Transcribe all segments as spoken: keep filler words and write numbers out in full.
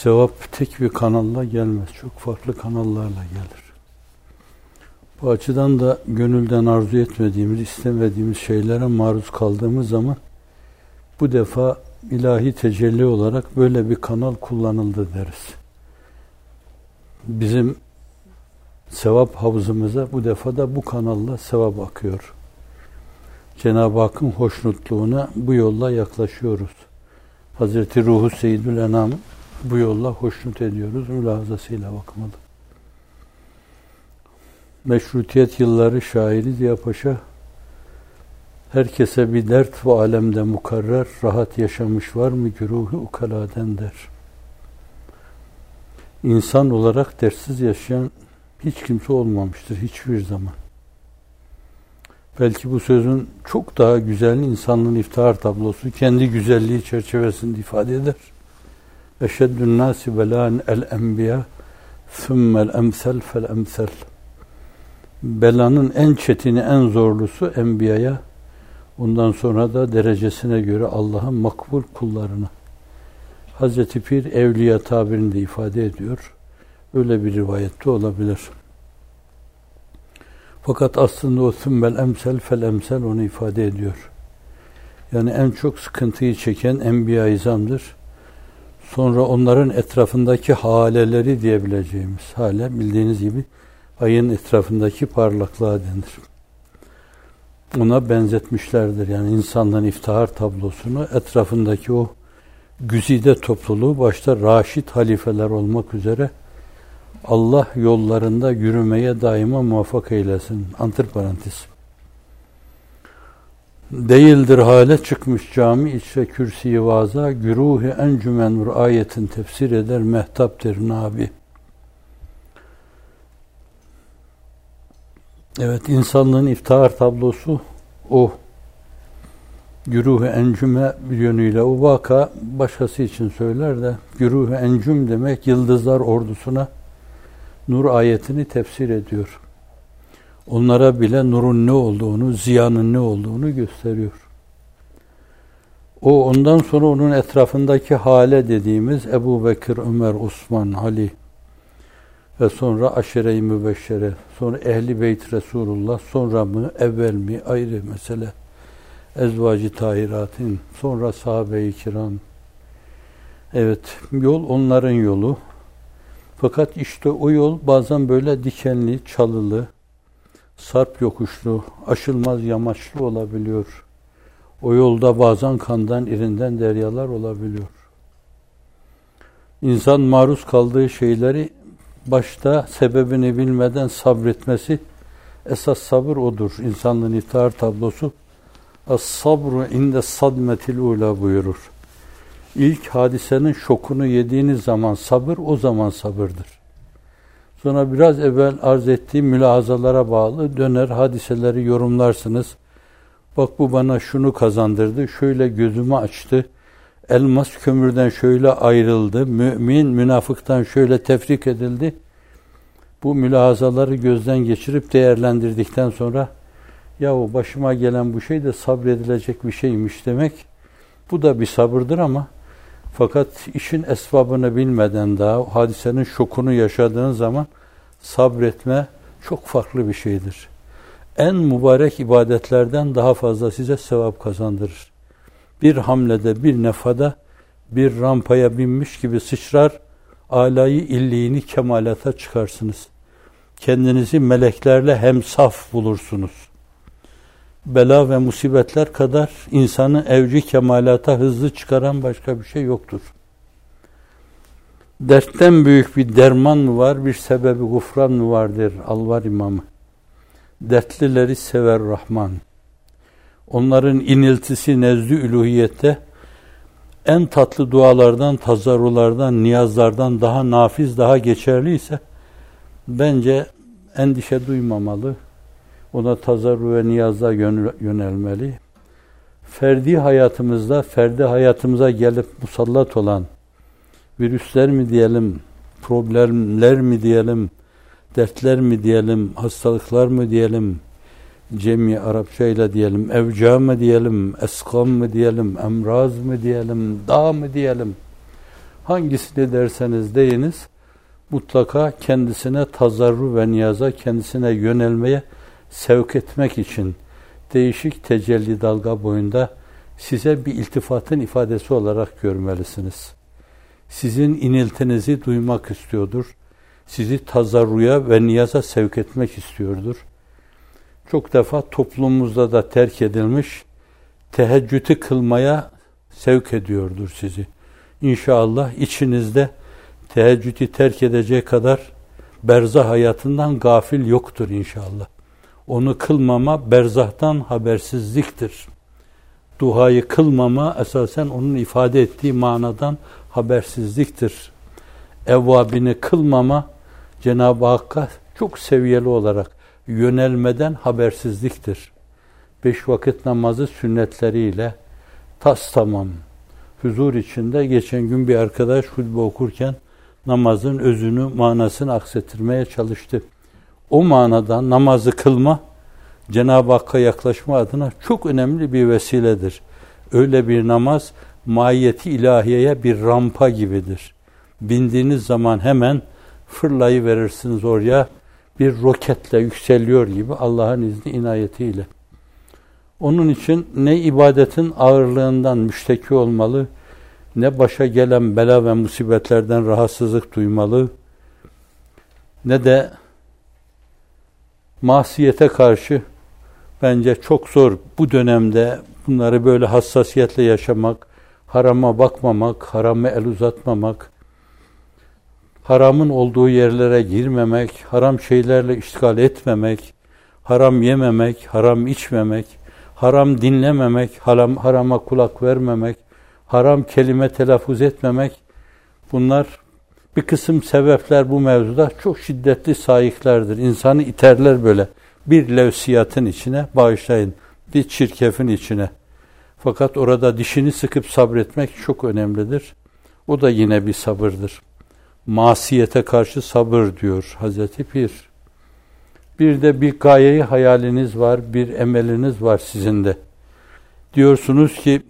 Sevap tek bir kanalla gelmez. Çok farklı kanallarla gelir. Bu açıdan da gönülden arzu etmediğimiz, istemediğimiz şeylere maruz kaldığımız zaman bu defa ilahi tecelli olarak böyle bir kanal kullanıldı deriz. Bizim sevap havuzumuza bu defa da bu kanalla sevap akıyor. Cenab-ı Hakk'ın hoşnutluğuna bu yolla yaklaşıyoruz. Hazreti Ruhu Seyyidül Enam bu yolla hoşnut ediyoruz. Mülahazasıyla bakmalı. Meşrutiyet yılları şairi Ziya Paşa, herkese bir dert ve alemde mukarrer, rahat yaşamış var mı güruh-u ukaladen der. İnsan olarak dertsiz yaşayan hiç kimse olmamıştır hiçbir zaman. Belki bu sözün çok daha güzelini insanlığın iftihar tablosu kendi güzelliği çerçevesinde ifade eder. Eşeddün nâsi belâ'n el-enbiya thummel emsel fel emsel. Belanın en çetini, en zorlusu enbiyaya, ondan sonra da derecesine göre Allah'ın makbul kullarına. Hazreti Pir evliya tabirini de ifade ediyor. Öyle bir rivayette olabilir. Fakat aslında o thummel emsel fel emsel onu ifade ediyor. Yani en çok sıkıntıyı çeken enbiya-i izamdır. Sonra onların etrafındaki haleleri diyebileceğimiz hale, bildiğiniz gibi ayın etrafındaki parlaklığa denir. Ona benzetmişlerdir. Yani insanlığın iftihar tablosunu etrafındaki o güzide topluluğu başta raşid halifeler olmak üzere Allah yollarında yürümeye daima muvaffak eylesin. Antiparantez. Değildir hale çıkmış cami içre kürsi-i vaza, güruh-i encümen nur ayetin tefsir eder mehtaptir nabi. Evet, insanlığın iftihar tablosu o. Güruh-u encüme bir yönüyle o vaka başkası için söyler de güruh-u encüm demek yıldızlar ordusuna nur ayetini tefsir ediyor. Onlara bile nurun ne olduğunu, ziyanın ne olduğunu gösteriyor. O ondan sonra onun etrafındaki hale dediğimiz Ebu Bekir, Ömer, Osman, Ali ve sonra aşere-i mübeşşere, sonra Ehl-i Beyt Resulullah, sonra mı, evvel mi ayrı mesele. Ezvacı tahiratın, sonra sahabe-i kiram. Evet, yol onların yolu. Fakat işte o yol bazen böyle dikenli, çalılı, sarp yokuşlu, aşılmaz yamaçlı olabiliyor. O yolda bazen kandan, irinden deryalar olabiliyor. İnsan maruz kaldığı şeyleri başta sebebini bilmeden sabretmesi, esas sabır odur. İnsanlığın iftihar tablosu Es-sabru inde sadmetil ula buyurur. İlk hadisenin şokunu yediğiniz zaman sabır, o zaman sabırdır. Sonra biraz evvel arz ettiğim mülahazalara bağlı döner hadiseleri yorumlarsınız. Bak bu bana şunu kazandırdı, şöyle gözümü açtı, elmas kömürden şöyle ayrıldı, mümin münafıktan şöyle tefrik edildi. Bu mülahazaları gözden geçirip değerlendirdikten sonra yahu başıma gelen bu şey de sabredilecek bir şeymiş demek. Bu da bir sabırdır ama fakat işin esbabını bilmeden daha hadisenin şokunu yaşadığın zaman sabretme çok farklı bir şeydir. En mübarek ibadetlerden daha fazla size sevap kazandırır. Bir hamlede, bir nefada, bir rampaya binmiş gibi sıçrar, âlâ-i illiğini kemalata çıkarsınız. Kendinizi meleklerle hemsaf bulursunuz. Bela ve musibetler kadar insanı evci kemalata hızlı çıkaran başka bir şey yoktur. Dertten büyük bir derman mı var, bir sebebi gufran mı vardır Alvar İmamı. Dertlileri sever Rahman. Onların iniltisi nezdü üluhiyette en tatlı dualardan, tazarrulardan, niyazlardan daha nafiz, daha geçerliyse bence endişe duymamalı. Ona tazarru ve niyaza yönelmeli. Ferdi hayatımızda, ferdi hayatımıza gelip musallat olan virüsler mi diyelim, problemler mi diyelim, dertler mi diyelim, hastalıklar mı diyelim, cemi Arapçayla diyelim, evca mı diyelim, eskam mı diyelim, emraz mı diyelim, dağ mı diyelim. Hangisini derseniz deyiniz, mutlaka kendisine tazarru ve niyaza, kendisine yönelmeye sevk etmek için değişik tecelli dalga boyunda size bir iltifatın ifadesi olarak görmelisiniz. Sizin iniltinizi duymak istiyordur. Sizi tazarruya ve niyaza sevk etmek istiyordur. Çok defa toplumumuzda da terk edilmiş, teheccüdü kılmaya sevk ediyordur sizi. İnşallah içinizde teheccüdü terk edecek kadar berzah hayatından gafil yoktur inşallah. Onu kılmama berzahtan habersizliktir. Duayı kılmama esasen onun ifade ettiği manadan habersizliktir. Evvabini kılmama Cenab-ı Hakk'a çok seviyeli olarak yönelmeden habersizliktir. Beş vakit namazı sünnetleriyle tas tamam, huzur içinde geçen gün bir arkadaş hutbe okurken namazın özünü, manasını aksettirmeye çalıştı. O manada namazı kılma, Cenab-ı Hakk'a yaklaşma adına çok önemli bir vesiledir. Öyle bir namaz, mahiyeti ilahiyeye bir rampa gibidir. Bindiğiniz zaman hemen fırlayıverirsiniz oraya, bir roketle yükseliyor gibi Allah'ın izni inayetiyle. Onun için ne ibadetin ağırlığından müşteki olmalı, ne başa gelen bela ve musibetlerden rahatsızlık duymalı, ne de masiyete karşı bence çok zor bu dönemde bunları böyle hassasiyetle yaşamak, harama bakmamak, harama el uzatmamak, haramın olduğu yerlere girmemek, haram şeylerle iştigal etmemek, haram yememek, haram içmemek, haram dinlememek, haram, harama kulak vermemek, haram kelime telaffuz etmemek, bunlar bir kısım sebepler bu mevzuda çok şiddetli sayıklardır. İnsanı iterler böyle bir levsiyatın içine, bağışlayın, bir çirkefin içine. Fakat orada dişini sıkıp sabretmek çok önemlidir. O da yine bir sabırdır. Masiyete karşı sabır diyor Hazreti Pir. Bir de bir gayeyi hayaliniz var, bir emeliniz var sizin de. Diyorsunuz ki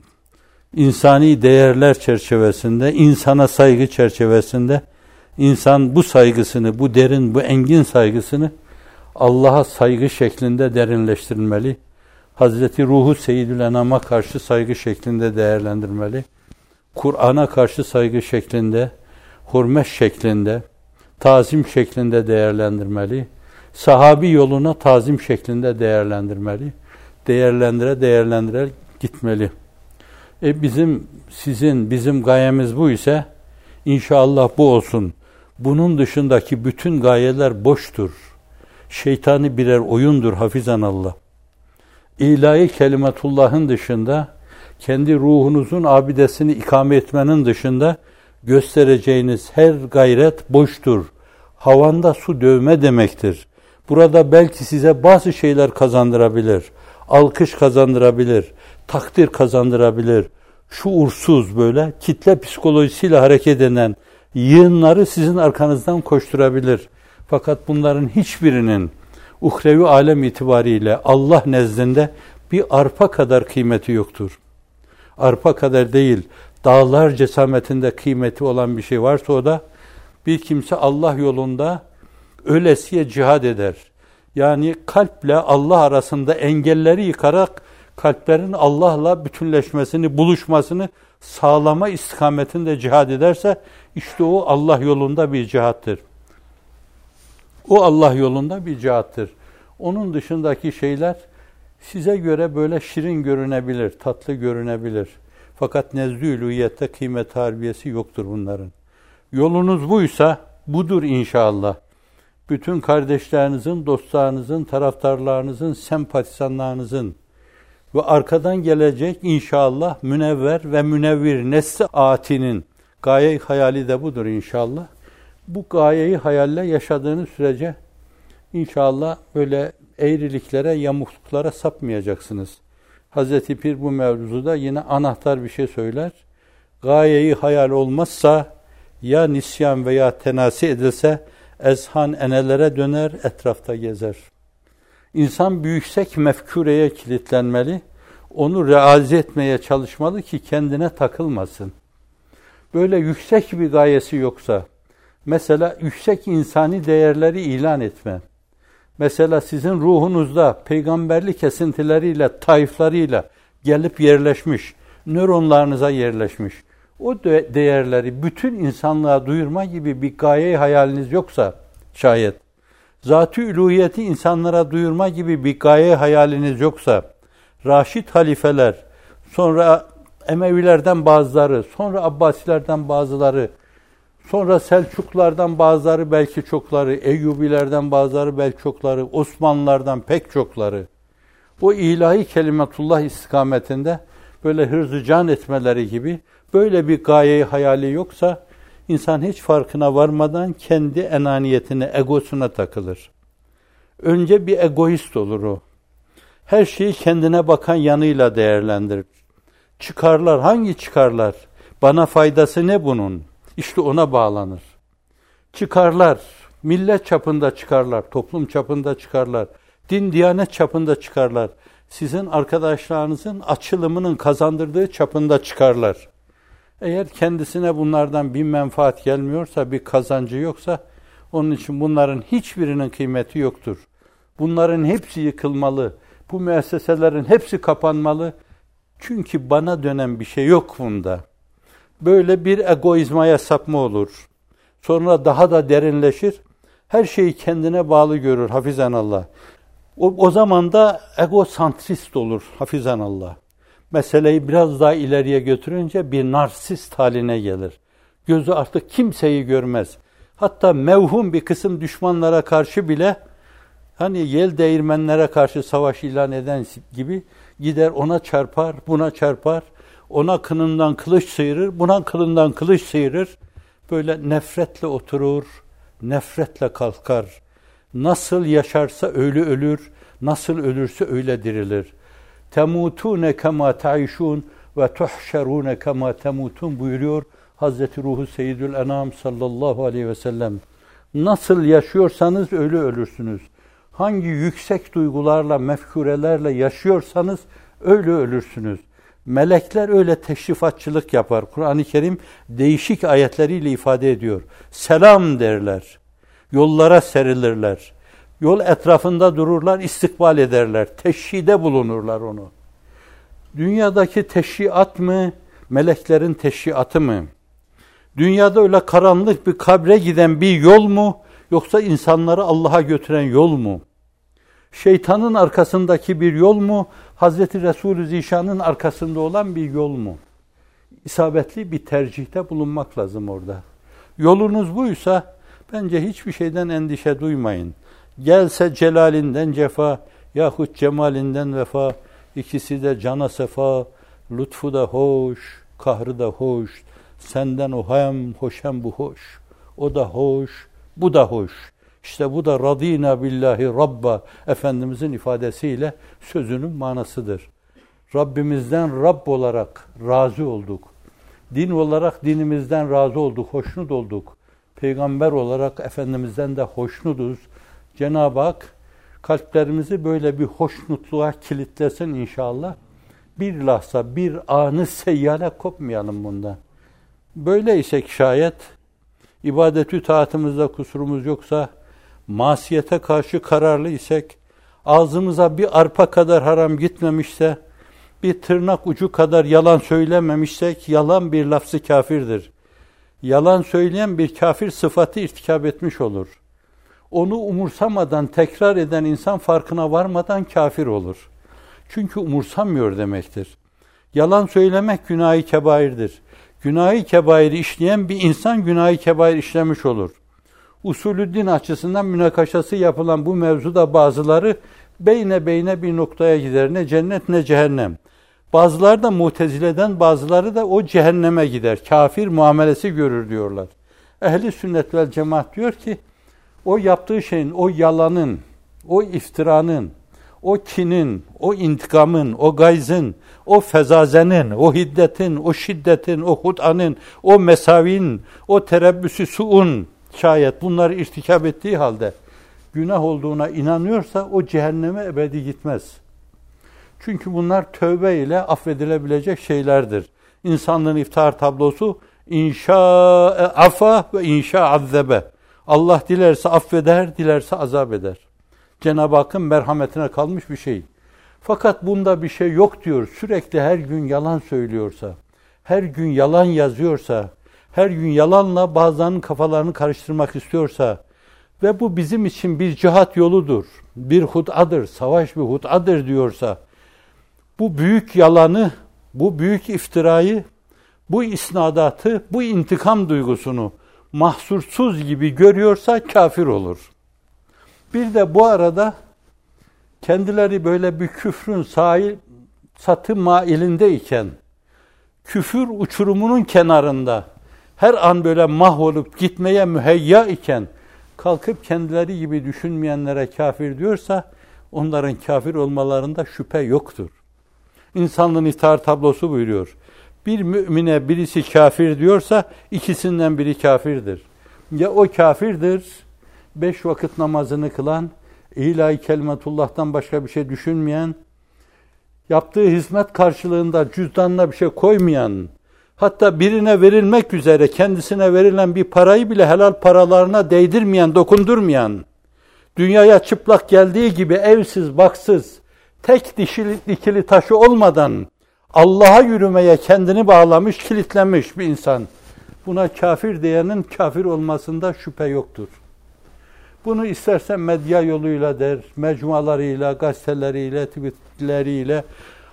insani değerler çerçevesinde, insana saygı çerçevesinde insan bu saygısını, bu derin, bu engin saygısını Allah'a saygı şeklinde derinleştirmeli. Hazreti Ruhu Seyyidül Enam'a karşı saygı şeklinde değerlendirmeli. Kur'an'a karşı saygı şeklinde, hürmet şeklinde, tazim şeklinde değerlendirmeli. Sahabi yoluna tazim şeklinde değerlendirmeli. Değerlendire değerlendire gitmeli. E bizim, sizin, bizim gayemiz bu ise inşallah bu olsun. Bunun dışındaki bütün gayeler boştur. Şeytani birer oyundur hafizanallah. İlahi kelimetullah'ın dışında, kendi ruhunuzun abidesini ikame etmenin dışında göstereceğiniz her gayret boştur. Havanda su dövme demektir. Burada belki size bazı şeyler kazandırabilir. Alkış kazandırabilir. Takdir kazandırabilir. Şuursuz böyle kitle psikolojisiyle hareket eden yığınları sizin arkanızdan koşturabilir. Fakat bunların hiçbirinin uhrevi alem itibariyle Allah nezdinde bir arpa kadar kıymeti yoktur. Arpa kadar değil, dağlar cesametinde kıymeti olan bir şey varsa o da bir kimse Allah yolunda ölesiye cihad eder. Yani kalple Allah arasında engelleri yıkarak kalplerin Allah'la bütünleşmesini, buluşmasını sağlama istikametinde cihad ederse işte o Allah yolunda bir cihattır. O Allah yolunda bir cihattır. Onun dışındaki şeyler size göre böyle şirin görünebilir, tatlı görünebilir. Fakat nezdü ülûhiyette kıymet harbiyesi yoktur bunların. Yolunuz buysa budur inşallah. Bütün kardeşlerinizin, dostlarınızın, taraftarlarınızın, sempatizanlarınızın ve arkadan gelecek inşallah münevver ve münevvir nesli atinin gaye-i hayali de budur inşallah. Bu gayeyi hayalle yaşadığınız sürece inşallah böyle eğriliklere, yamukluklara sapmayacaksınız. Hazreti Pir bu mevzuda yine anahtar bir şey söyler. Gayeyi hayal olmazsa ya nisyan veya tenasi edilse ezhan enelere döner, etrafta gezer. İnsan bir yüksek mefkureye kilitlenmeli, onu realize etmeye çalışmalı ki kendine takılmasın. böyle yüksek bir gayesi yoksa, mesela yüksek insani değerleri ilan etme, mesela sizin ruhunuzda peygamberlik esintileriyle, tayflarıyla gelip yerleşmiş, nöronlarınıza yerleşmiş, o de- değerleri bütün insanlığa duyurma gibi bir gaye hayaliniz yoksa şayet, zat-ı üluhiyeti insanlara duyurma gibi bir gaye hayaliniz yoksa, Raşid halifeler, sonra Emevilerden bazıları, sonra Abbasilerden bazıları, sonra Selçuklulardan bazıları, belki çokları, Eyyubilerden bazıları, belki çokları, Osmanlılardan pek çokları, o ilahi kelimetullah istikametinde böyle hırzı can etmeleri gibi böyle bir gaye hayali yoksa, insan hiç farkına varmadan kendi enaniyetine, egosuna takılır. Önce bir egoist olur o. Her şeyi kendine bakan yanıyla değerlendirir. Çıkarlar, hangi çıkarlar? Bana faydası ne bunun? İşte ona bağlanır. Çıkarlar, millet çapında çıkarlar, toplum çapında çıkarlar, din, diyanet çapında çıkarlar. Sizin arkadaşlarınızın açılımının kazandırdığı çapında çıkarlar. Eğer kendisine bunlardan bir menfaat gelmiyorsa, bir kazancı yoksa, onun için bunların hiçbirinin kıymeti yoktur. Bunların hepsi yıkılmalı, bu müesseselerin hepsi kapanmalı. Çünkü bana dönen bir şey yok bunda. Böyle bir egoizmaya sapma olur. Sonra daha da derinleşir. Her şeyi kendine bağlı görür hafizanallah. O, o zaman da egosantrist olur hafizanallah. Meseleyi biraz daha ileriye götürünce bir narsist haline gelir. Gözü artık kimseyi görmez. Hatta mevhum bir kısım düşmanlara karşı bile, hani yel değirmenlere karşı savaş ilan eden gibi gider ona çarpar, buna çarpar, ona kınından kılıç sıyırır, buna kılından kılıç sıyırır. Böyle nefretle oturur, nefretle kalkar. Nasıl yaşarsa öyle ölür, nasıl ölürse öyle dirilir. Temutune kema taişun ve tuhşerune kema temutun buyuruyor Hazreti Ruhu Seyyidül Enam sallallahu aleyhi ve sellem. Nasıl yaşıyorsanız öyle ölürsünüz. Hangi yüksek duygularla, mefkurelerle yaşıyorsanız öyle ölürsünüz. Melekler öyle teşrifatçılık yapar. Kur'an-ı Kerim değişik ayetleriyle ifade ediyor. Selam derler. Yollara serilirler. Yol etrafında dururlar, istikbal ederler. Teşhide bulunurlar onu. Dünyadaki teşhiat mı, meleklerin teşhiatı mı? Dünyada öyle karanlık bir kabre giden bir yol mu, yoksa insanları Allah'a götüren yol mu? Şeytanın arkasındaki bir yol mu, Hazreti Resulü Zişan'ın arkasında olan bir yol mu? İsabetli bir tercihte bulunmak lazım orada. Yolunuz buysa, bence hiçbir şeyden endişe duymayın. Gelse celalinden cefa, yahut cemalinden vefa, ikisi de cana sefa, lütfu da hoş, kahrı da hoş, senden o hem hoş hem bu hoş, o da hoş, bu da hoş. İşte bu da radînâ billahi rabba, Efendimizin ifadesiyle sözünün manasıdır. Rabbimizden Rabb olarak razı olduk. Din olarak dinimizden razı olduk, hoşnut olduk. Peygamber olarak Efendimizden de hoşnutuz. Cenab-ı Hak kalplerimizi böyle bir hoşnutluğa kilitlesin inşallah. Bir lahza, bir anı seyyale kopmayalım bundan. Böyleysek şayet, ibadet-ü taatımızda kusurumuz yoksa, masiyete karşı kararlı isek, ağzımıza bir arpa kadar haram gitmemişse, bir tırnak ucu kadar yalan söylememişsek, yalan bir lafzı kafirdir. Yalan söyleyen bir kafir sıfatı irtikab etmiş olur. Onu umursamadan tekrar eden insan farkına varmadan kafir olur. Çünkü umursamıyor demektir. Yalan söylemek günah-ı kebairdir. Günah-ı kebairi işleyen bir insan günah-ı kebair işlemiş olur. Usulü din açısından münakaşası yapılan bu mevzuda bazıları beyne beyne bir noktaya gider. Ne cennet ne cehennem. Bazıları da Mutezile'den, bazıları da o cehenneme gider. Kafir muamelesi görür diyorlar. Ehli sünnet vel cemaat diyor ki, o yaptığı şeyin, o yalanın, o iftiranın, o kinin, o intikamın, o gayzın, o fezazenin, o hiddetin, o şiddetin, o hut'anın, o mesavin, o terebbüsü su'un, şayet bunları irtikab ettiği halde günah olduğuna inanıyorsa o cehenneme ebedi gitmez. Çünkü bunlar tövbe ile affedilebilecek şeylerdir. İnsanlığın iftihar tablosu İnşa'e afa ve inşa azzebe. Allah dilerse affeder, dilerse azap eder. Cenab-ı Hakk'ın merhametine kalmış bir şey. Fakat bunda bir şey yok diyor. Sürekli her gün yalan söylüyorsa, her gün yalan yazıyorsa, her gün yalanla bazılarının kafalarını karıştırmak istiyorsa ve bu bizim için bir cihat yoludur, bir hut'adır, savaş bir hut'adır diyorsa, bu büyük yalanı, bu büyük iftirayı, bu isnadatı, bu intikam duygusunu mahsursuz gibi görüyorsa kafir olur. Bir de bu arada kendileri böyle bir küfrün sahil, satı mailindeyken, küfür uçurumunun kenarında, her an böyle mahvolup gitmeye müheyya iken, kalkıp kendileri gibi düşünmeyenlere kafir diyorsa, onların kafir olmalarında şüphe yoktur. İnsanlığın itaat tablosu buyuruyor. Bir mümine birisi kafir diyorsa, ikisinden biri kafirdir. Ya o kafirdir, beş vakit namazını kılan, ilahi kelimetullah'tan başka bir şey düşünmeyen, yaptığı hizmet karşılığında cüzdanına bir şey koymayan, hatta birine verilmek üzere kendisine verilen bir parayı bile helal paralarına değdirmeyen, dokundurmayan, dünyaya çıplak geldiği gibi evsiz, baksız, tek dişili, dikili taşı olmadan Allah'a yürümeye kendini bağlamış, kilitlenmiş bir insan. Buna kafir diyenin kafir olmasında şüphe yoktur. Bunu istersen medya yoluyla der, mecmualarıyla, gazeteleriyle, tweetleriyle,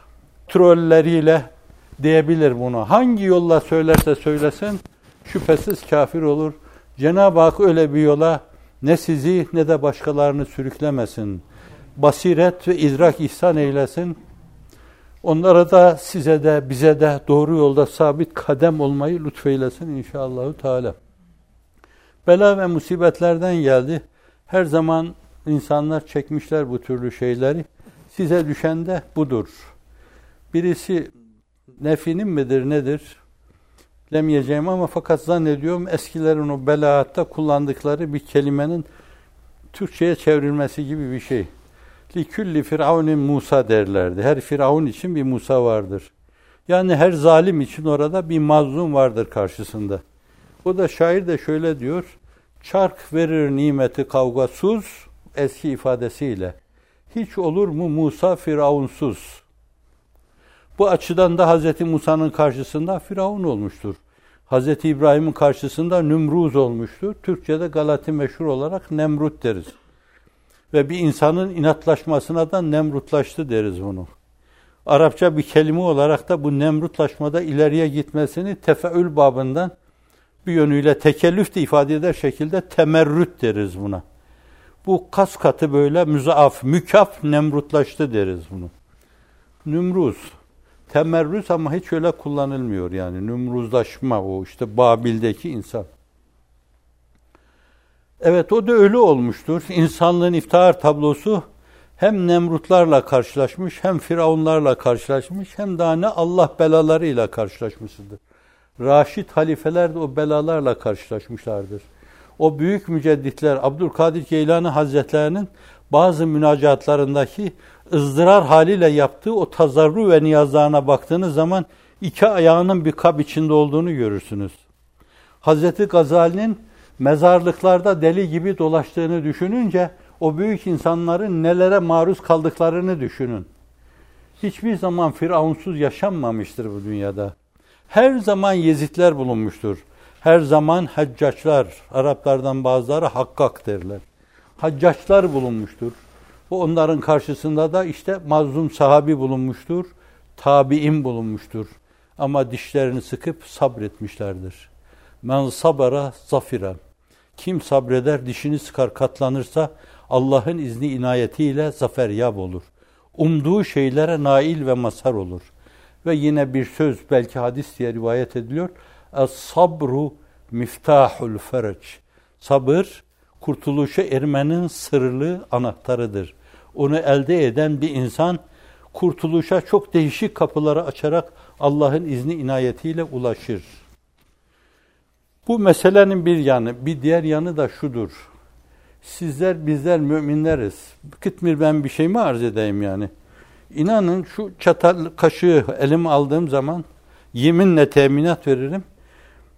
trolleriyle diyebilir bunu. Hangi yolla söylerse söylesin, şüphesiz kafir olur. Cenab-ı Hak öyle bir yola ne sizi ne de başkalarını sürüklemesin. Basiret ve idrak ihsan eylesin. Onlara da, size de, bize de doğru yolda sabit kadem olmayı lütfeylesin inşallahü teala. Bela ve musibetlerden geldi. Her zaman insanlar çekmişler bu türlü şeyleri. Size düşen de budur. Birisi nefinin midir nedir? Bilemeyeceğim ama fakat zannediyorum eskilerin o belaatta kullandıkları bir kelimenin Türkçe'ye çevrilmesi gibi bir şey. Likülli firavun Musa derlerdi. Her firavun için bir Musa vardır. Yani her zalim için orada bir mazlum vardır karşısında. O da şair de şöyle diyor. Çark verir nimeti kavgasuz, eski ifadesiyle. Hiç olur mu Musa firavunsuz? Bu açıdan da Hazreti Musa'nın karşısında Firavun olmuştur. Hazreti İbrahim'in karşısında Nümruz olmuştur. Türkçe'de Galati meşhur olarak Nemrut deriz. Ve bir insanın inatlaşmasına da Nemrutlaştı deriz bunu. Arapça bir kelime olarak da bu Nemrutlaşmada ileriye gitmesini tefeül babından bir yönüyle tekellüf de ifade eder şekilde temerrüt deriz buna. Bu kas katı böyle müzaaf, mükaf Nemrutlaştı deriz bunu. Nümruz. Temerrüz ama hiç öyle kullanılmıyor yani. Nümruzlaşma o işte Babil'deki insan. Evet o da öyle olmuştur. İnsanlığın iftihar tablosu hem Nemrutlarla karşılaşmış, hem Firavunlarla karşılaşmış, hem daha ne Allah belalarıyla karşılaşmıştır. Raşid halifeler de o belalarla karşılaşmışlardır. O büyük mücedditler, Abdülkadir Geylani Hazretlerinin bazı münacatlarındaki ızdırar haliyle yaptığı o tazarru ve niyazlarına baktığınız zaman iki ayağının bir kap içinde olduğunu görürsünüz. Hazreti Gazali'nin mezarlıklarda deli gibi dolaştığını düşününce o büyük insanların nelere maruz kaldıklarını düşünün. Hiçbir zaman firavunsuz yaşanmamıştır bu dünyada. Her zaman Yezidler bulunmuştur. Her zaman haccaçlar, Araplardan bazıları hakkak derler. Haccaçlar bulunmuştur. Bu onların karşısında da işte mazlum sahabi bulunmuştur, tabi'in bulunmuştur. Ama dişlerini sıkıp sabretmişlerdir. Men sabara zafira. Kim sabreder, dişini sıkar, katlanırsa Allah'ın izni inayetiyle zaferyab olur. Umduğu şeylere nail ve mazhar olur. Ve yine bir söz, belki hadis diye rivayet ediliyor. Es-sabru miftahul fereç. Sabır, kurtuluşa ermenin sırlı anahtarıdır. Onu elde eden bir insan, kurtuluşa çok değişik kapıları açarak Allah'ın izni inayetiyle ulaşır. Bu meselenin bir yanı, bir diğer yanı da şudur. Sizler, bizler müminleriz. Kıtmir ben bir şey mi arz edeyim yani? İnanın şu çatal kaşığı elime aldığım zaman yeminle teminat veririm.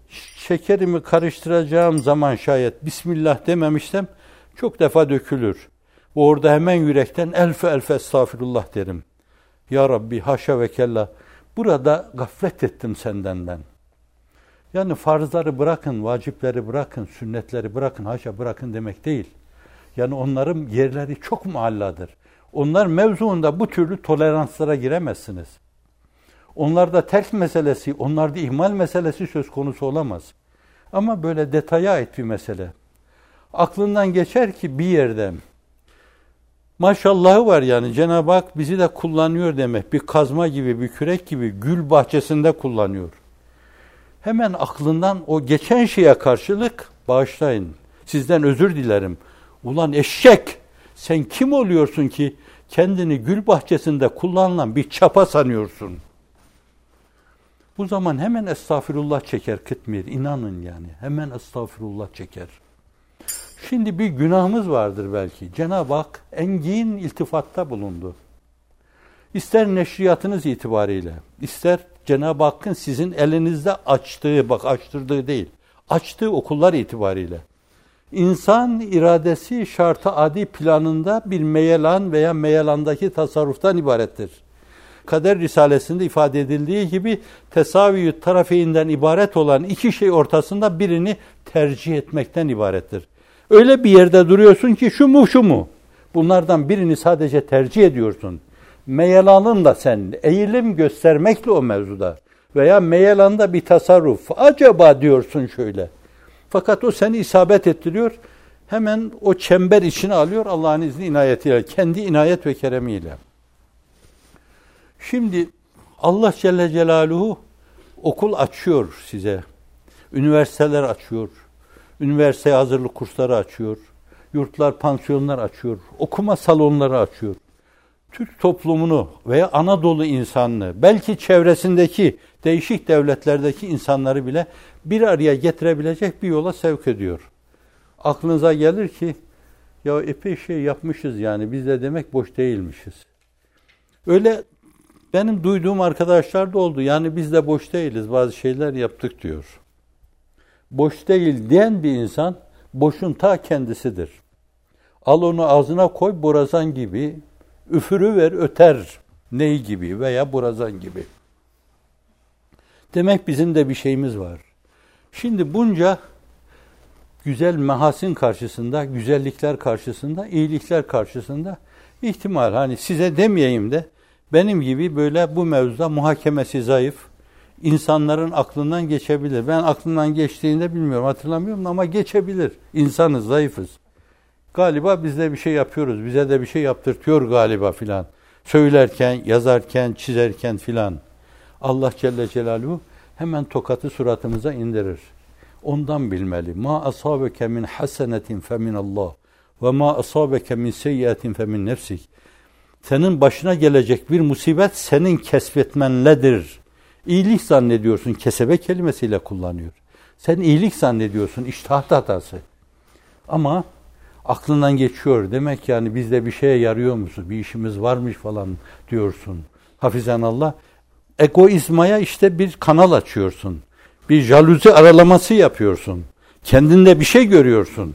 şekerimi karıştıracağım zaman şayet Bismillah dememişsem çok defa dökülür. Orada hemen yürekten elfe elfe estağfirullah derim. Ya Rabbi haşa ve kella, burada gaflet ettim senden ben. Yani farzları bırakın, vacipleri bırakın, sünnetleri bırakın, haşa bırakın demek değil. Yani onların yerleri çok mualladır. Onlar mevzuunda bu türlü toleranslara giremezsiniz. Onlarda terk meselesi, onlarda ihmal meselesi söz konusu olamaz. Ama böyle detaya ait bir mesele. Aklından geçer ki bir yerden, maşallahı var yani Cenab-ı Hak bizi de kullanıyor demek. Bir kazma gibi, bir kürek gibi gül bahçesinde kullanıyor. Hemen aklından o geçen şeye karşılık bağışlayın. Sizden özür dilerim. Ulan eşek, sen kim oluyorsun ki kendini gül bahçesinde kullanılan bir çapa sanıyorsun? Bu zaman hemen estağfirullah çeker Kıtmir. İnanın yani. Hemen estağfirullah çeker. Şimdi bir günahımız vardır belki. Cenab-ı Hak engin iltifatta bulundu. İster neşriyatınız itibariyle, ister Cenab-ı Hakk'ın sizin elinizde açtığı, bak açtırdığı değil, açtığı okullar itibariyle. İnsan iradesi şartı adi planında bir meyelan veya meyelandaki tasarruftan ibarettir. Kader Risalesi'nde ifade edildiği gibi tesaviyyü tarafeyinden ibaret olan iki şey ortasında birini tercih etmekten ibarettir. Öyle bir yerde duruyorsun ki şu mu şu mu? Bunlardan birini sadece tercih ediyorsun. Meyelanın da sen eğilim göstermekle o mevzuda veya meyelanda bir tasarruf. Acaba diyorsun şöyle. Fakat o seni isabet ettiriyor. Hemen o çember içine alıyor Allah'ın izni inayetiyle, kendi inayet ve keremiyle. Şimdi Allah Celle Celaluhu okul açıyor size. Üniversiteler açıyor. Üniversiteye hazırlık kursları açıyor. Yurtlar, pansiyonlar açıyor. Okuma salonları açıyor. Türk toplumunu veya Anadolu insanını, belki çevresindeki değişik devletlerdeki insanları bile bir araya getirebilecek bir yola sevk ediyor. Aklınıza gelir ki, ya epey şey yapmışız yani, biz de demek boş değilmişiz. Öyle benim duyduğum arkadaşlar da oldu. Yani biz de boş değiliz, bazı şeyler yaptık diyor. Boş değil diyen bir insan, boşun ta kendisidir. Al onu ağzına koy, borazan gibi, üfürü ver, öter, ney gibi veya borazan gibi. Demek bizim de bir şeyimiz var. Şimdi bunca güzel mehasin karşısında, güzellikler karşısında, iyilikler karşısında ihtimal, hani size demeyeyim de, benim gibi böyle bu mevzuda muhakemesi zayıf, insanların aklından geçebilir. Ben aklından geçtiğinde bilmiyorum, hatırlamıyorum ama geçebilir. İnsanız, zayıfız. Galiba biz de bir şey yapıyoruz, bize de bir şey yaptırtıyor galiba filan. Söylerken, yazarken, çizerken filan. Allah Celle Celaluhu hemen tokatı suratımıza indirir. Ondan bilmeli. Ma asabeke min hasenetin fe min Allah ve ma asabeke min seyyiatin fe min nefsik. Senin başına gelecek bir musibet senin kesbetmenledir. İyilik zannediyorsun, kesebe kelimesiyle kullanıyor. Sen iyilik zannediyorsun, içtihat hatası. Ama aklından geçiyor. Demek yani bizde bir şeye yarıyor musun? Bir işimiz varmış falan diyorsun. Hafizanallah. Egoizmaya işte bir kanal açıyorsun. Bir jaluzi aralaması yapıyorsun. Kendinde bir şey görüyorsun.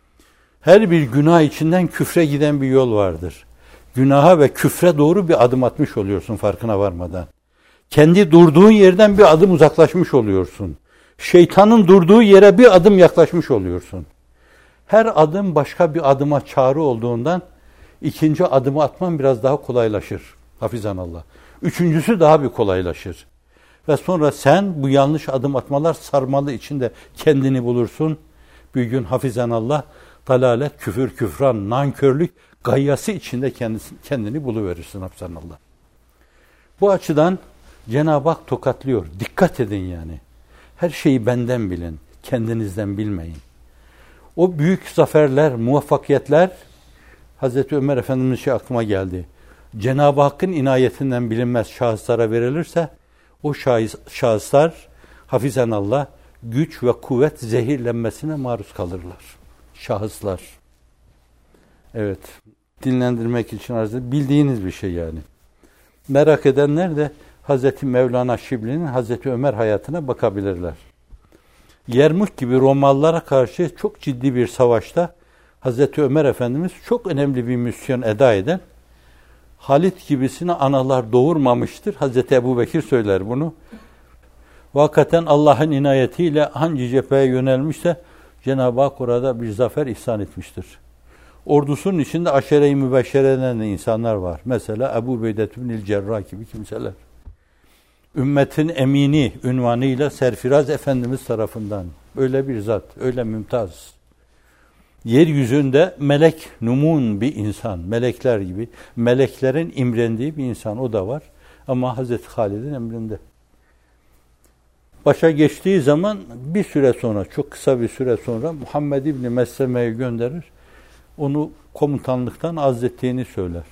Her bir günah içinden küfre giden bir yol vardır. Günaha ve küfre doğru bir adım atmış oluyorsun farkına varmadan. Kendi durduğun yerden bir adım uzaklaşmış oluyorsun. Şeytanın durduğu yere bir adım yaklaşmış oluyorsun. Her adım başka bir adıma çağrı olduğundan ikinci adımı atman biraz daha kolaylaşır. Hafizanallah. Üçüncüsü daha bir kolaylaşır. Ve sonra sen bu yanlış adım atmalar sarmalı içinde kendini bulursun. Bir gün hafizanallah dalalet, küfür, küfran, nankörlük gayyası içinde kendisi, kendini buluverirsin hafizanallah. Bu açıdan Cenab-ı Hak tokatlıyor. Dikkat edin yani. Her şeyi benden bilin, kendinizden bilmeyin. O büyük zaferler, muvaffakiyetler, Hazreti Ömer Efendimiz şey aklıma geldi. Cenab-ı Hakk'ın inayetinden bilinmez şahıslara verilirse, o şahıs, şahıslar hafizanallah güç ve kuvvet zehirlenmesine maruz kalırlar. Şahıslar. Evet, dinlendirmek için arz ediyorum. Bildiğiniz bir şey yani. Merak edenler de Hazreti Mevlana Şibli'nin Hazreti Ömer hayatına bakabilirler. Yermuk gibi Romalılara karşı çok ciddi bir savaşta Hazreti Ömer Efendimiz çok önemli bir misyon eda eden, Halit gibisine analar doğurmamıştır. Hazreti Ebubekir söyler bunu. Hakikaten Allah'ın inayetiyle hangi cepheye yönelmişse Cenab-ı Hak orada bir zafer ihsan etmiştir. Ordusunun içinde aşere-i mübeşşereden de insanlar var. Mesela Ebu Ubeyde ibnül Cerrah gibi kimseler. Ümmetin emini ünvanıyla Serfiraz Efendimiz tarafından öyle bir zat, öyle mümtaz. Yeryüzünde melek numun bir insan, melekler gibi, meleklerin imrendiği bir insan o da var. Ama Hazreti Halid'in emrinde. Başa geçtiği zaman bir süre sonra, çok kısa bir süre sonra Muhammed İbni Mesleme'yi gönderir. Onu komutanlıktan azlettiğini söyler.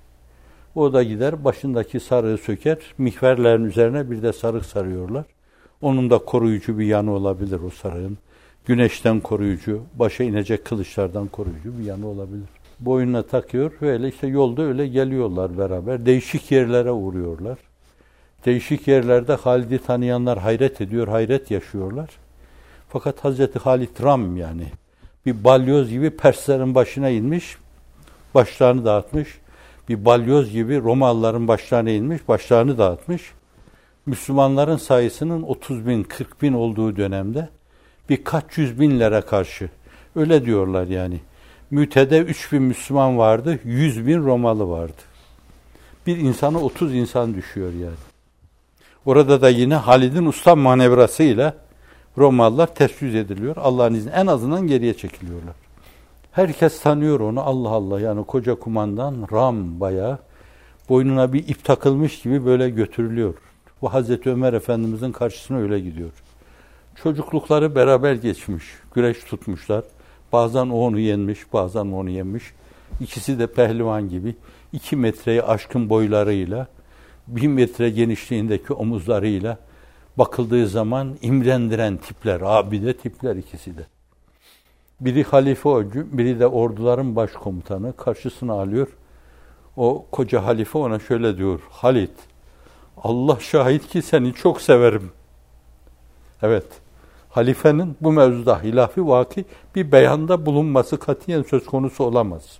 O da gider başındaki sarığı söker, mihverlerin üzerine bir de sarık sarıyorlar. Onun da koruyucu bir yanı olabilir o sarığın. Güneşten koruyucu, başa inecek kılıçlardan koruyucu bir yanı olabilir. Boynuna takıyor ve öyle işte yolda öyle geliyorlar beraber. Değişik yerlere uğruyorlar. Değişik yerlerde Halid'i tanıyanlar hayret ediyor, hayret yaşıyorlar. Fakat Hazreti Halid Ram yani bir balyoz gibi Perslerin başına inmiş, başlarını dağıtmış. Bir balyoz gibi Romalıların başlarına inmiş, başlarını dağıtmış. Müslümanların sayısının otuz bin, kırk bin olduğu dönemde birkaç yüz binlere karşı, öyle diyorlar yani. Müte'de üç bin Müslüman vardı, yüz bin Romalı vardı. Bir insana otuz insan düşüyor yani. Orada da yine Halid'in usta manevrasıyla Romalılar ters yüz ediliyor. Allah'ın izniyle en azından geriye çekiliyorlar. Herkes tanıyor onu. Allah Allah yani koca kumandan Ram bayağı boynuna bir ip takılmış gibi böyle götürülüyor. Bu Hazreti Ömer Efendimizin karşısına öyle gidiyor. Çocuklukları beraber geçmiş. Güreş tutmuşlar. Bazen o onu yenmiş, bazen o onu yenmiş. İkisi de pehlivan gibi. iki metreyi aşkın boylarıyla, bir metre genişliğindeki omuzlarıyla bakıldığı zaman imrendiren tipler, abide tipler ikisi de. Biri halife oyuncu, biri de orduların başkomutanı karşısına alıyor. O koca halife ona şöyle diyor, Halid, Allah şahit ki seni çok severim. Evet, halifenin bu mevzuda hilafi vaki bir beyanda bulunması katiyen söz konusu olamaz.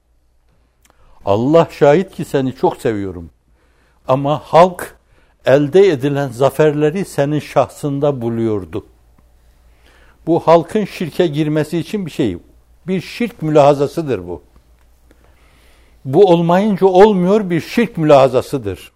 Allah şahit ki seni çok seviyorum. Ama halk elde edilen zaferleri senin şahsında buluyordu. Bu halkın şirke girmesi için bir şey. Bir şirk mülahazasıdır bu. Bu olmayınca olmuyor bir şirk mülahazasıdır.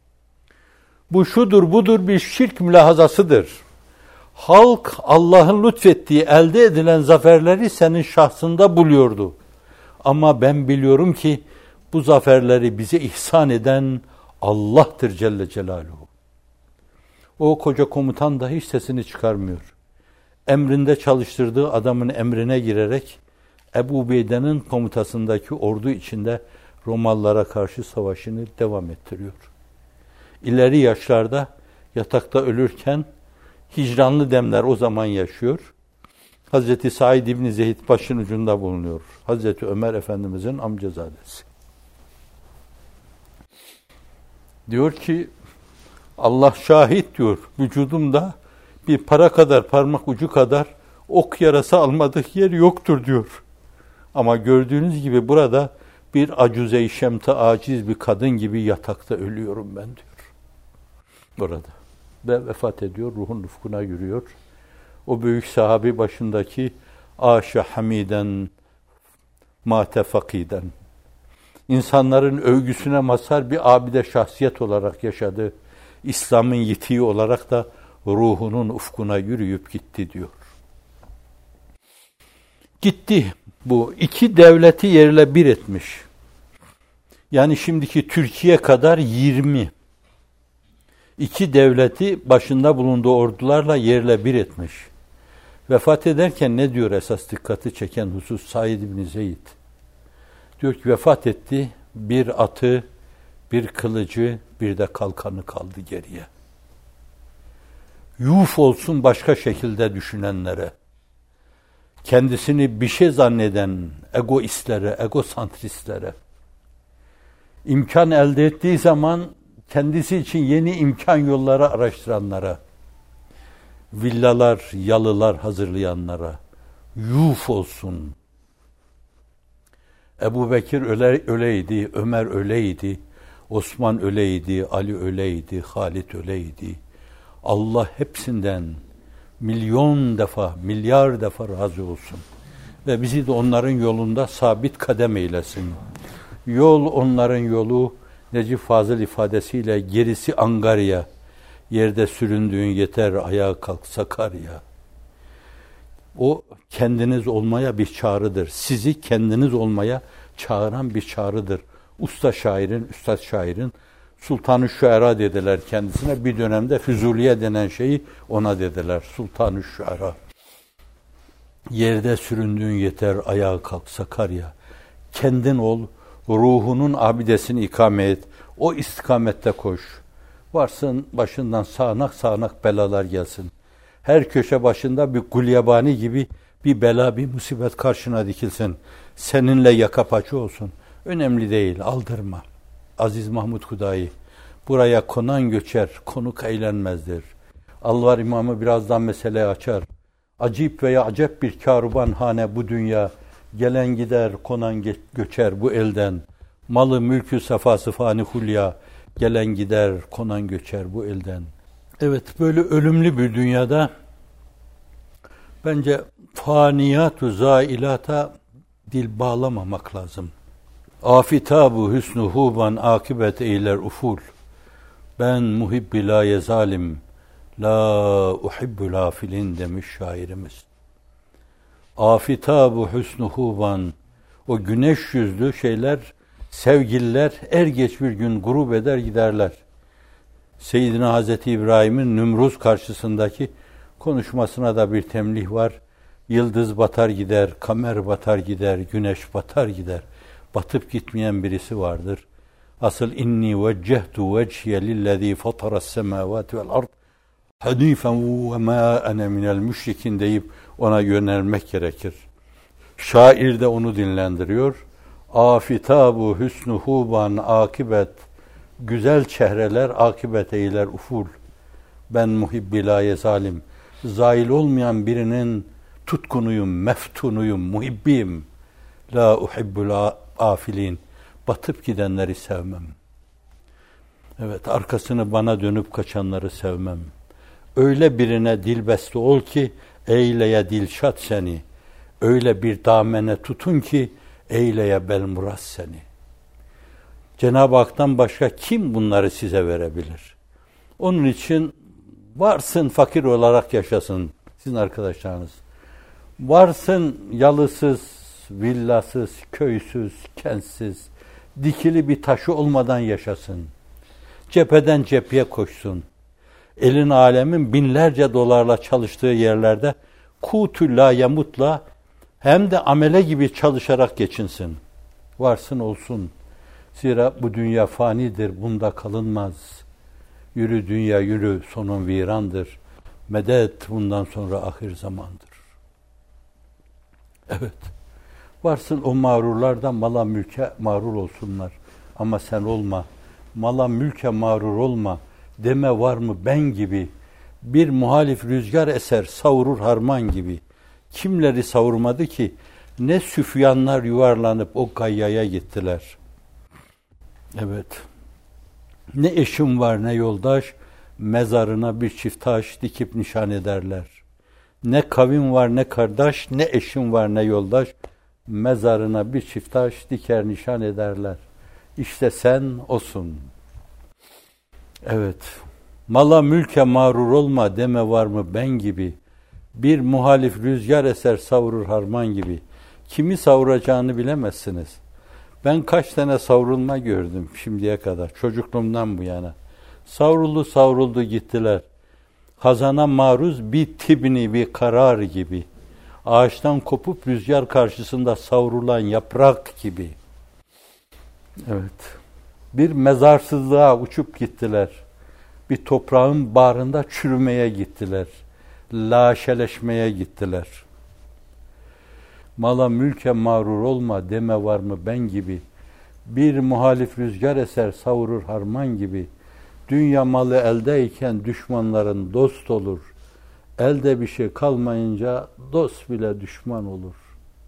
Bu şudur budur bir şirk mülahazasıdır. Halk Allah'ın lütfettiği elde edilen zaferleri senin şahsında buluyordu. Ama ben biliyorum ki bu zaferleri bize ihsan eden Allah'tır Celle Celaluhu. O koca komutan da hiç sesini çıkarmıyor. Emrinde çalıştırdığı adamın emrine girerek Ebu Ubeyde'nin komutasındaki ordu içinde Romalılara karşı savaşını devam ettiriyor. İleri yaşlarda yatakta ölürken hicranlı demler o zaman yaşıyor. Hazreti Said İbni Zeyd başın ucunda bulunuyor. Hazreti Ömer Efendimizin amcazadesi. Diyor ki Allah şahit diyor vücudumda bir para kadar parmak ucu kadar ok yarası almadık yer yoktur diyor. Ama gördüğünüz gibi burada bir acuze-i şemte aciz bir kadın gibi yatakta ölüyorum ben diyor. Burada. Ve vefat ediyor, ruhun ufkuna yürüyor. O büyük sahabi başındaki aşe hamiden mate fakiden. İnsanların övgüsüne mazhar bir abide şahsiyet olarak yaşadı. İslam'ın yitiği olarak da ruhunun ufkuna yürüyüp gitti diyor. Gitti. Bu iki devleti yerle bir etmiş. Yani şimdiki Türkiye kadar yirmi. İki devleti başında bulunduğu ordularla yerle bir etmiş. Vefat ederken ne diyor esas dikkati çeken husus Said İbni Zeyd? Diyor ki vefat etti, bir atı, bir kılıcı, bir de kalkanı kaldı geriye. Yuf olsun başka şekilde düşünenlere, kendisini bir şey zanneden egoistlere, egosantristlere, imkan elde ettiği zaman kendisi için yeni imkan yolları araştıranlara villalar, yalılar hazırlayanlara yuf olsun. Ebu Bekir öyle, öyleydi, Ömer öyleydi, Osman öyleydi, Ali öyleydi, Halit öyleydi. Allah hepsinden milyon defa, milyar defa razı olsun. Ve bizi de onların yolunda sabit kadem eylesin. Yol onların yolu, Necip Fazıl ifadesiyle gerisi Angarya, yerde süründüğün yeter, ayağa kalk Sakarya. O kendiniz olmaya bir çağrıdır. Sizi kendiniz olmaya çağıran bir çağrıdır. Usta şairin, üstad şairin Sultan-ı Şuara dediler kendisine. Bir dönemde Füzuliye denen şeyi ona dediler. Sultan-ı Şuara. Yerde süründüğün yeter, ayağa kalk Sakarya. Kendin ol, ruhunun abidesini ikame et. O istikamette koş. Varsın başından sağanak sağanak belalar gelsin. Her köşe başında bir gulyabani gibi bir bela, bir musibet karşına dikilsin. Seninle yaka paça olsun. Önemli değil, aldırma. Aziz Mahmud Hudayi, buraya konan göçer, konuk eğlenmezdir. Alvar İmamı birazdan meseleyi açar. Acip veya acep bir kâruban hane bu dünya, gelen gider, konan göçer bu elden. Malı mülkü sefası fani hulya, gelen gider, konan göçer bu elden. Evet, böyle ölümlü bir dünyada bence faniyat-ı zailata dil bağlamamak lazım. Afitabu hüsnü huban akibet eyler uful. Ben muhibbi la yezalim, la uhibbul afilin demiş şairimiz. Afitabu hüsnü huban, o güneş yüzlü şeyler, sevgililer er geç bir gün grup eder giderler. Seyyidina Hazreti İbrahim'in Nümruz karşısındaki konuşmasına da bir temlih var. Yıldız batar gider, kamer batar gider, güneş batar gider. Batıp gitmeyen birisi vardır. Asıl inni veccehtu veciye lillezî fataras semâvâti vel ard hanifen ve mâ ene minel müşrikin deyip ona yönelmek gerekir. Şair de onu dinlendiriyor. Afitabu hüsnü huban akibet, güzel çehreler akibet eyler uful. Ben muhibbi la yezalim, zail olmayan birinin tutkunuyum, meftunuyum, muhibbiyim. La uhibbul afilin, batıp gidenleri sevmem. Evet, arkasını bana dönüp kaçanları sevmem. Öyle birine dilbeste ol ki eyleye dilşat seni. Öyle bir damene tutun ki eyleye belmuras seni. Cenab-ı Hak'tan başka kim bunları size verebilir? Onun için varsın fakir olarak yaşasın sizin arkadaşlarınız. Varsın yalısız, villasız, köysüz, kentsiz, dikili bir taşı olmadan yaşasın. Cepheden cepheye koşsun. Elin alemin binlerce dolarla çalıştığı yerlerde kutü la yamutla hem de amele gibi çalışarak geçinsin. Varsın olsun. Zira bu dünya fanidir, bunda kalınmaz. Yürü dünya yürü, sonun virandır. Medet bundan sonra ahir zamandır. Evet. Varsın o mağrurlardan mala mülke mağrur olsunlar. Ama sen olma. Mala mülke mağrur olma. Deme var mı ben gibi. Bir muhalif rüzgar eser savurur harman gibi. Kimleri savurmadı ki? Ne süfyanlar yuvarlanıp o gayyaya gittiler. Evet. Ne eşim var ne yoldaş, mezarına bir çift taş dikip nişan ederler. Ne kavim var ne kardeş, ne eşim var ne yoldaş, mezarına bir çift taş diker nişan ederler. İşte sen osun. Evet. Mala mülke mağrur olma deme var mı ben gibi. Bir muhalif rüzgar eser savurur harman gibi. Kimi savuracağını bilemezsiniz. Ben kaç tane savrulma gördüm şimdiye kadar, çocukluğumdan bu yana. Savruldu savruldu gittiler. Hazana maruz bir tibni bir karar gibi. Ağaçtan kopup rüzgar karşısında savrulan yaprak gibi. Evet. Bir mezarsızlığa uçup gittiler. Bir toprağın bağrında çürümeye gittiler. Laşeleşmeye gittiler. Mala mülke mağrur olma deme var mı ben gibi. Bir muhalif rüzgar eser savurur harman gibi. Dünya malı eldeyken düşmanların dost olur. elde bir şey kalmayınca dost bile düşman olur.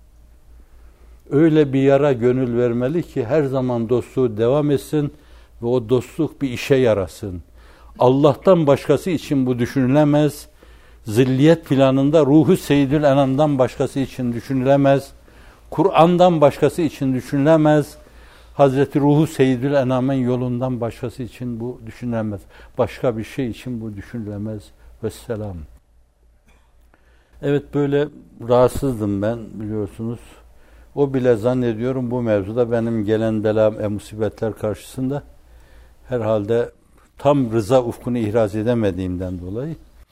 Öyle bir yara gönül vermeli ki her zaman dostluğu devam etsin ve o dostluk bir işe yarasın. Allah'tan başkası için bu düşünülemez. Zilliyet planında Ruhu Seyyidül Enam'dan başkası için düşünülemez. Kur'an'dan başkası için düşünülemez. Hazreti Ruhu Seyyidül Enam'ın yolundan başkası için bu düşünülemez. Başka bir şey için bu düşünülemez. Vesselam. Evet, böyle rahatsızdım ben, biliyorsunuz. O bile zannediyorum bu mevzuda benim gelen bela ve musibetler karşısında herhalde tam rıza ufkunu ihraz edemediğimden dolayı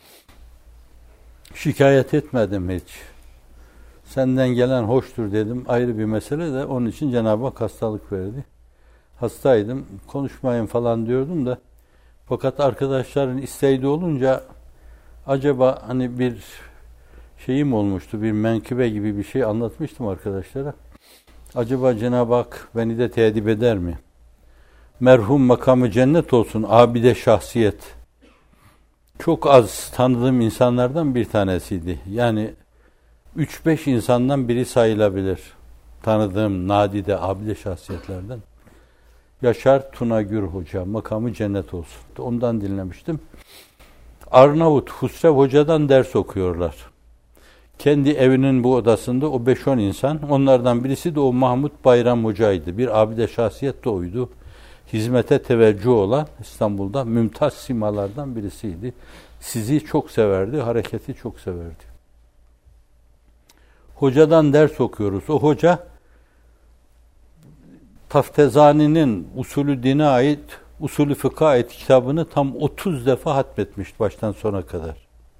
şikayet etmedim hiç. Senden gelen hoştur dedim, ayrı bir mesele de onun için Cenab-ı Hak hastalık verdi. Hastaydım, konuşmayın falan diyordum da fakat arkadaşların isteği de olunca acaba hani bir şeyim olmuştu, bir menkıbe gibi bir şey anlatmıştım arkadaşlara. Acaba Cenab-ı Hak beni de teedip eder mi? Merhum makamı cennet olsun, abide şahsiyet. Çok az tanıdığım insanlardan bir tanesiydi. Yani üç beş insandan biri sayılabilir. Tanıdığım nadide abide şahsiyetlerden. Yaşar Tunagür Hoca, makamı cennet olsun. Ondan dinlemiştim. Arnavut Husrev Hoca'dan ders okuyorlar. Kendi evinin bu odasında o beş on insan, onlardan birisi de o Mahmut Bayram Hoca'ydı. Bir abide şahsiyet de oydu. Hizmete teveccüh olan İstanbul'da mümtaz simalardan birisiydi. Sizi çok severdi, hareketi çok severdi. Hocadan ders okuyoruz. O hoca Taftezani'nin Usulü Din'e ait, Usulü Fıkha ait kitabını tam otuz defa hatmetmiş baştan sona kadar.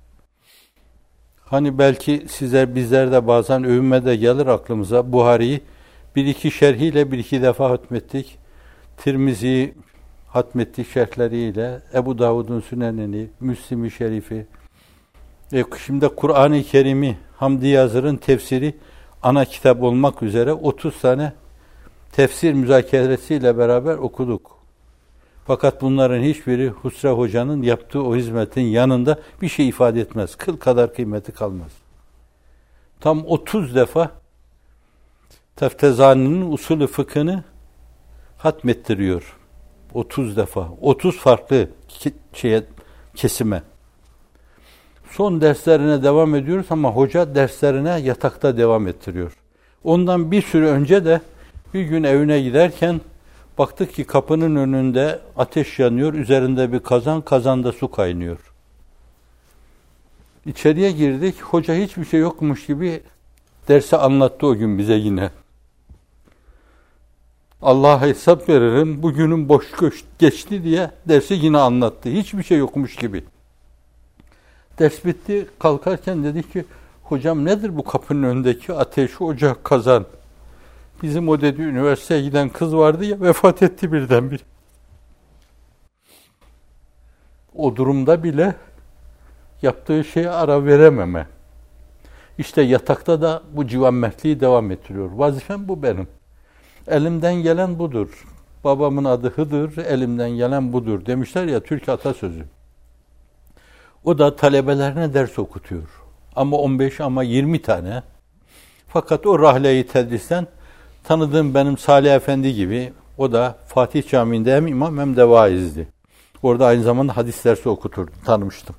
Hani belki sizler, bizler de bazen övünme de gelir aklımıza. Buhari'yi bir iki şerhiyle bir iki defa hatmettik. Tirmizi'yi hatmettik şerhleriyle. Ebu Davud'un Sünenini, Müslim-i Şerif'i. E şimdi Kur'an-ı Kerim'i, Hamdi Yazır'ın tefsiri ana kitap olmak üzere otuz tane tefsir müzakeresiyle beraber okuduk. Fakat bunların hiçbiri Husrev Hoca'nın yaptığı o hizmetin yanında bir şey ifade etmez. Kıl kadar kıymeti kalmaz. Tam otuz defa Taftezani'nin usulü fıkhını hatmettiriyor. otuz defa. otuz farklı şeye, kesime. Son derslerine devam ediyoruz ama hoca derslerine yatakta devam ettiriyor. Ondan bir süre önce de bir gün evine giderken baktık ki kapının önünde ateş yanıyor, üzerinde bir kazan, kazanda su kaynıyor. İçeriye girdik, hoca hiçbir şey yokmuş gibi dersi anlattı o gün bize yine. Allah'a hesap veririm, bugünün boş geçti diye dersi yine anlattı. Hiçbir şey yokmuş gibi. Ders bitti, kalkarken dedi ki, hocam nedir bu kapının önündeki ateş, ocak, kazan? Bizim o dedi üniversiteye giden kız vardı ya, vefat etti birdenbire. O durumda bile yaptığı şeye ara verememe. İşte yatakta da bu civanmertliği devam ettiriyor. Vazifem bu benim. Elimden gelen budur. Babamın adı Hıdır, elimden gelen budur demişler ya, Türk atasözü. O da talebelerine ders okutuyor. Ama on beş ama yirmi tane. Fakat o rahle-i tedristen tanıdığım benim Salih Efendi gibi, o da Fatih Camii'nde hem imam hem de vaizdi. Orada aynı zamanda hadis dersi okuturdu, tanımıştım.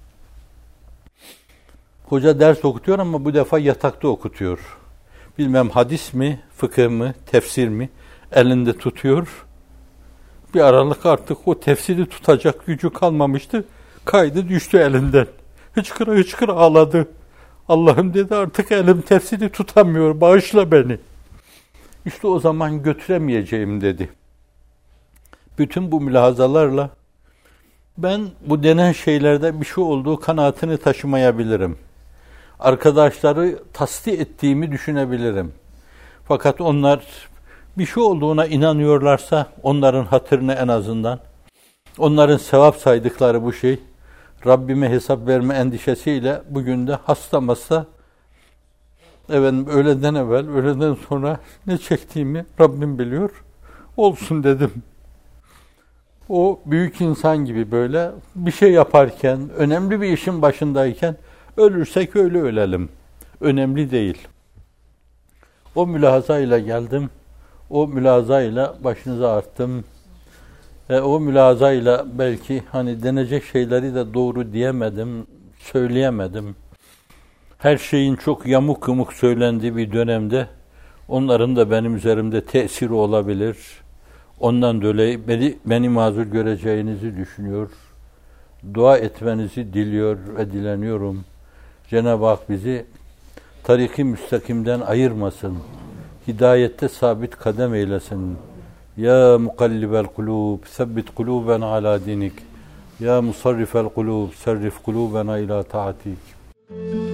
Hoca ders okutuyor ama bu defa yatakta okutuyor. Bilmem hadis mi, fıkıh mı, tefsir mi elinde tutuyor. Bir aralık artık o tefsiri tutacak gücü kalmamıştı. Kaydı düştü elinden. Hıçkıra hıçkıra ağladı. Allah'ım dedi, artık elim tefsiri tutamıyor, bağışla beni. İşte o zaman götüremeyeceğim dedi. Bütün bu mülahazalarla ben bu denen şeylerde bir şey olduğu kanaatini taşımayabilirim. Arkadaşları tasdik ettiğimi düşünebilirim. Fakat onlar bir şey olduğuna inanıyorlarsa onların hatırına en azından, onların sevap saydıkları bu şey, Rabbime hesap verme endişesiyle bugün de hasta masa, efendim öğleden evvel, öğleden sonra ne çektiğimi Rabbim biliyor. Olsun dedim. O büyük insan gibi böyle bir şey yaparken, önemli bir işin başındayken ölürsek öyle ölelim. Önemli değil. O mülahazayla geldim. O mülahazayla başınızı arttım. E, o mülahazayla belki hani denecek şeyleri de doğru diyemedim, söyleyemedim. Her şeyin çok yamuk yumuk söylendiği bir dönemde onların da benim üzerimde tesiri olabilir. Ondan dolayı beni, beni mazur göreceğinizi düşünüyor. Dua etmenizi diliyor ve dileniyorum. Cenab-ı Hak bizi tarik-i müstakimden ayırmasın. Hidayette sabit kadem eylesin. Ya mukallibel kulub, sebbit kuluben ala dinik. Ya musarrifel kulub, sarrif kulubena ila taatik.